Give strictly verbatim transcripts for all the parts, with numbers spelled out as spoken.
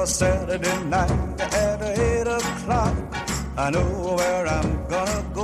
Saturday night at eight o'clock. I know where I'm gonna go.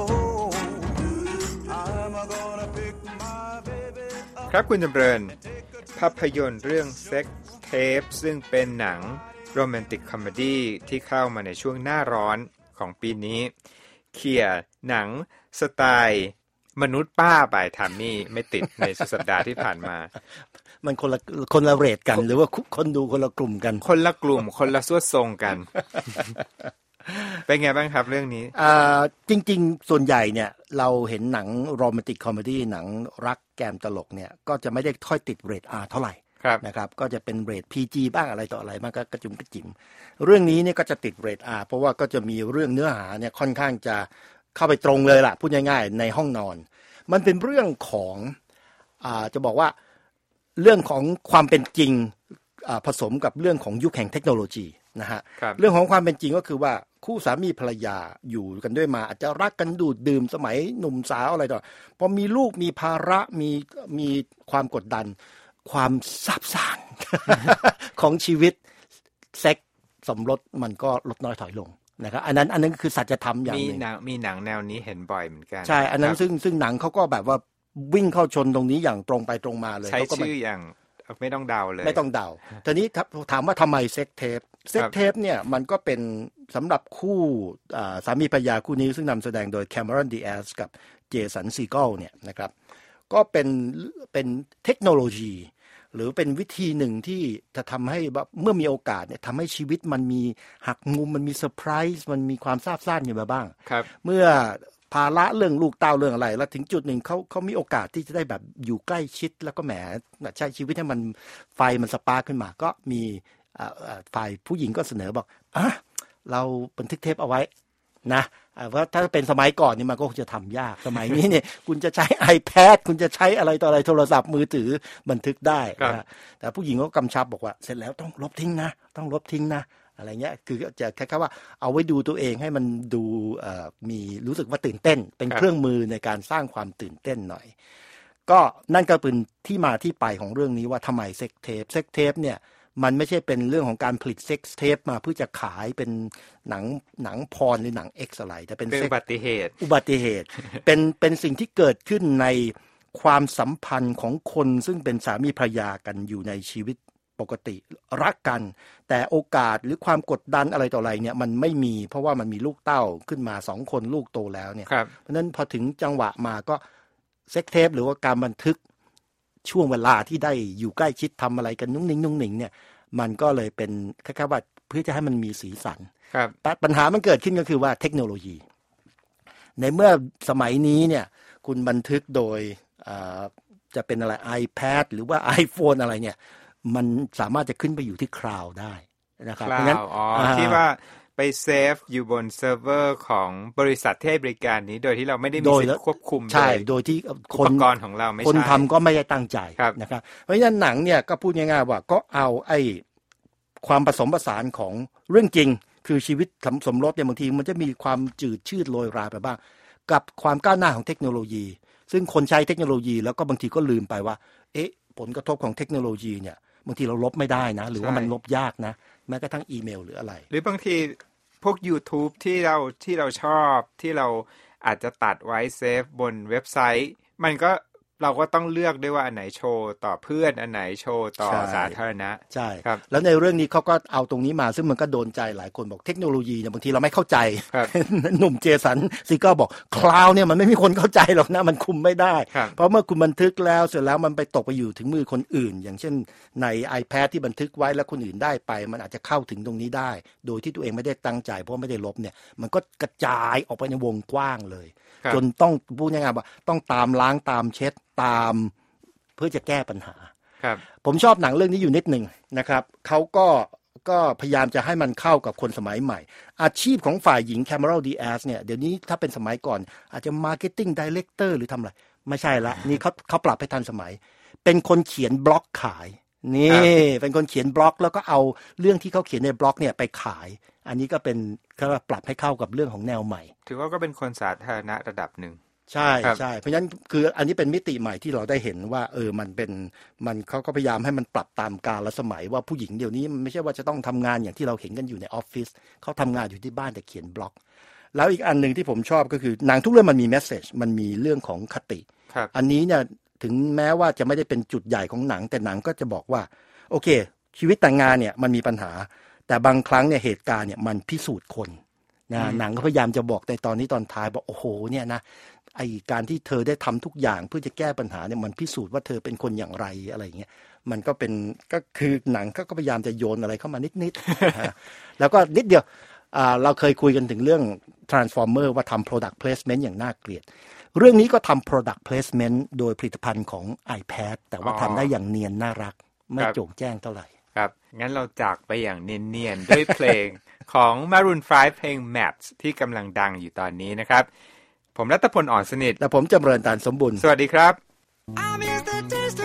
I'm gonna pick my baby up. ครับคุณจำเริญภาพยนตร์เรื่อง Sex Tape ซึ่งเป็นหนังโรแมนติกคอมเมดี้ที่เข้ามาในช่วงหน้าร้อนของปีนี้เขี่ยหนังสไตล์มนุษย์ป้าไปทามมี่ไม่ติดในสุดสัปดาห์ที่ผ่านมามันคนละคนละเรทกันหรือว่าคนดูคนละกลุ่มกันคนละกลุ่มคนละสวดทรงกันเป็นไงบ้างครับเรื่องนี้อ่าจริงๆส่วนใหญ่เนี่ยเราเห็นหนังโรแมนติกคอมเมดี้หนังรักแกมตลกเนี่ยก็จะไม่ได้ค่อยติดเรท R เท่าไหร่นะครับก็จะเป็นเรท พี จี บ้างอะไรต่ออะไรบ้างก็กระจุมกระจิ๋มเรื่องนี้เนี่ยก็จะติดเรท R เพราะว่าก็จะมีเรื่องเนื้อหาเนี่ยค่อนข้างจะเข้าไปตรงเลยล่ะพูดง่ายๆในห้องนอนมันเป็นเรื่องของอ่าจะบอกว่าเรื่องของความเป็นจริงอ่าผสมกับเรื่องของยุคแห่งเทคโนโลยีนะฮะเรื่องของความเป็นจริงก็คือว่าคู่สามีภรรยาอยู่กันด้วยมาอาจจะรักกันดูดดื่มสมัยหนุ่มสาวอะไรต่อพอมีลูกมีภาระมีมีความกดดันความซาบซ่าน ของชีวิตเซ็กสมรสมันก็ลดน้อยถอยลงนะครับอันนั้นอันนั้นคือสัจธรรมอย่างนึงมีหนังมีหนังแนวนี้เห็นบ่อยเหมือนกันใช่อันนั้นซึ่งซึ่งหนังเขาก็แบบว่าวิ่งเข้าชนตรงนี้อย่างตรงไปตรงมาเลยใช้ชื่ออย่างไม่ต้องเดาเลยไม่ต้องเดาทีนี้ถามว่าทำไมเซ็กเทปเซ็กเทปเนี่ยมันก็เป็นสำหรับคู่สามีภรรยาคู่นี้ซึ่งนำแสดงโดยแคมเมรอนดีแอสกับเจสันซีเกิลเนี่ยนะครับก็เป็นเป็นเทคโนโลยีหรือเป็นวิธีหนึ่งที่จะทำให้เมื่อมีโอกาสเนี่ยทำให้ชีวิตมันมีหักมุมมันมีเซอร์ไพรส์มันมีความซาบซ่านอยู่มาบ้างเมื่อภาระเรื่องลูกเต้าเรื่องอะไรแล้วถึงจุดหนึ่งเขาเขามีโอกาสที่จะได้แบบอยู่ใกล้ชิดแล้วก็แหมใช้ชีวิตให้มันไฟมันสปาร์คขึ้นมาก็มีฝ่ายผู้หญิงก็เสนอบอกอ่ะเราบันทึกเทปเอาไว้นะเพราะถ้าเป็นสมัยก่อนนี่มันก็คงจะทำยากสมัยนี้เนี่ยคุณจะใช้ iPad คุณจะใช้อะไรต่ออะไรโทรศัพท์มือถือบันทึกได้นะแต่ผู้หญิงก็กำชับบอกว่าเสร็จแล้วต้องลบทิ้งนะต้องลบทิ้งนะอะไรเงี้ยคือจะแค่ว่าเอาไว้ดูตัวเองให้มันดูมีรู้สึกว่าตื่นเต้นเป็นเครื่องมือในการสร้างความตื่นเต้นหน่อยก็นั่นก็เป็นที่มาที่ไปของเรื่องนี้ว่าทำไมเซ็กเทปเซ็กเทปเนี่ยมันไม่ใช่เป็นเรื่องของการผลิตเซ็กเทปมาเพื่อจะขายเป็นหนังหนังพรหรือหนังเอ็กซ์อะไรแต่เป็นอุบัติเหตุอุบัติเหตุ เป็นเป็นสิ่งที่เกิดขึ้นในความสัมพันธ์ของคนซึ่งเป็นสามีภรรยากันอยู่ในชีวิตปกติรักกันแต่โอกาสหรือความกดดันอะไรต่ออะไรเนี่ยมันไม่มีเพราะว่ามันมีลูกเต้าขึ้นมาสองคนลูกโตแล้วเนี่ยเพราะฉะนั้นพอถึงจังหวะมาก็เซ็กเทปหรือว่าการบันทึกช่วงเวลาที่ได้อยู่ใกล้ชิดทำอะไรกันนุ่งนิ่งนุ่งหนิงเนี่ยมันก็เลยเป็นคล้ายๆว่าเพื่อจะให้มันมีสีสันปัญหามันเกิดขึ้นก็คือว่าเทคโนโลยีในเมื่อสมัยนี้เนี่ยคุณบันทึกโดยจะเป็นอะไร iPad หรือว่า iPhone อะไรเนี่ยมันสามารถจะขึ้นไปอยู่ที่คลาวด์ได้นะครับเพราะงั้นอ๋อที่ว่าไปเซฟอยู่บนเซิร์ฟเวอร์ของบริษัทที่ให้บริการนี้โดยที่เราไม่ได้มีสิทธิ์ควบคุมใช่โดยที่อุปกรณ์ของเราไม่ใช่คนทำก็ไม่ได้ตั้งใจนะครับเพราะฉะนั้นหนังเนี่ยก็พูดง่ายๆว่าก็เอาไอ้ความผสมผสานของเรื่องจริงคือชีวิตสมรสเนี่ยบางทีมันจะมีความจืดชืดโรยราไปบ้างกับความก้าวหน้าของเทคโนโลยีซึ่งคนใช้เทคโนโลยีแล้วก็บางทีก็ลืมไปว่าเอ๊ะผลกระทบของเทคโนโลยีเนี่ยบางทีเราลบไม่ได้นะหรือว่ามันลบยากนะแม้กระทั่งอีเมลหรืออะไรหรือบางทีพวก YouTube ที่เราที่เราชอบที่เราอาจจะตัดไว้เซฟบนเว็บไซต์มันก็เราก็ต้องเลือกด้วยว่าอันไหนโชว์ต่อเพื่อนอันไหนโชว์ต่อสาธารณะใช่ครับแล้วในเรื่องนี้เขาก็เอาตรงนี้มาซึ่งมันก็โดนใจหลายคนบอกเทคโนโลยีเนี่ยบางทีเราไม่เข้าใจ หนุ่มเจสันซีก็บอกคลาวด์เนี่ยมันไม่มีคนเข้าใจหรอกนะมันคุมไม่ได้เพราะเมื่อคุณบันทึกแล้วเสร็จแล้วมันไปตกไปอยู่ถึงมือคนอื่นอย่างเช่นใน iPad ที่บันทึกไว้แล้วคนอื่นได้ไปมันอาจจะเข้าถึงตรงนี้ได้โดยที่ตัวเองไม่ได้ตั้งใจเพราะไม่ได้ลบเนี่ยมันก็กระจายออกไปในวงกว้างเลยจนต้องพูดง่ายๆว่าต้องตามล้างตามเช็ดตามเพื่อจะแก้ปัญหาผมชอบหนังเรื่องนี้อยู่นิดหนึ่งนะครับเขาก็ก็พยายามจะให้มันเข้ากับคนสมัยใหม่อาชีพของฝ่ายหญิงแคมเมรอนดีแอสเนี่ยเดี๋ยวนี้ถ้าเป็นสมัยก่อนอาจจะมาร์เก็ตติ้งไดเรคเตอร์หรือทำอะไรไม่ใช่ละนี่เขาเขาปรับให้ทันสมัยเป็นคนเขียนบล็อกขายนี่เป็นคนเขียนบล็อกแล้วก็เอาเรื่องที่เขาเขียนในบล็อกเนี่ยไปขายอันนี้ก็เป็นเขาปรับให้เข้ากับเรื่องของแนวใหม่ถือว่าก็เป็นคนสาธารณะระดับหนึ่งใช่ใช่เพราะฉะนั้นคืออันนี้เป็นมิติใหม่ที่เราได้เห็นว่าเออมันเป็นมันเขาก็พยายามให้มันปรับตามกาลสมัยว่าผู้หญิงเดี๋ยวนี้มันไม่ใช่ว่าจะต้องทำงานอย่างที่เราเห็นกันอยู่ในออฟฟิศเขาทำงานอยู่ที่บ้านแต่เขียนบล็อกแล้วอีกอันนึงที่ผมชอบก็คือหนังทุกเรื่องมันมีเมสเสจมันมีเรื่องของคติอันนี้เนี่ยถึงแม้ว่าจะไม่ได้เป็นจุดใหญ่ของหนังแต่หนังก็จะบอกว่าโอเคชีวิตแต่งงานเนี่ยมันมีปัญหาแต่บางครั้งเนี่ยเหตุการณ์เนี่ยมันพิสูจน์คนนะหนังก็พยายามจะบอกในตอนนี้ตอนท้ายบอกโอ้โหเนี่ยนะไอการที่เธอได้ทำทุกอย่างเพื่อจะแก้ปัญหาเนี่ยมันพิสูจน์ว่าเธอเป็นคนอย่างไรอะไรอย่างเงี้ยมันก็เป็นก็คือหนังก็พยายามจะโยนอะไรเข้ามานิดๆ แล้วก็นิดเดียวเราเคยคุยกันถึงเรื่อง Transformer ว่าทำ product placement อย่างน่าเกลียดเรื่องนี้ก็ทำ product placement โดยผลิตภัณฑ์ของ iPad แต่ว่าทำได้อย่างเนียนน่ารักไม่โจ่งแจ้งเท่าไหร่ครับงั้นเราจากไปอย่างเนียนๆด้วยเพลงของ Maroon ไฟว์ เพลง Maps ที่กำลังดังอยู่ตอนนี้นะครับผมรัตพล อ่อนสนิทและผมจำเริญตาลสมบุญสวัสดีครับ I miss the taste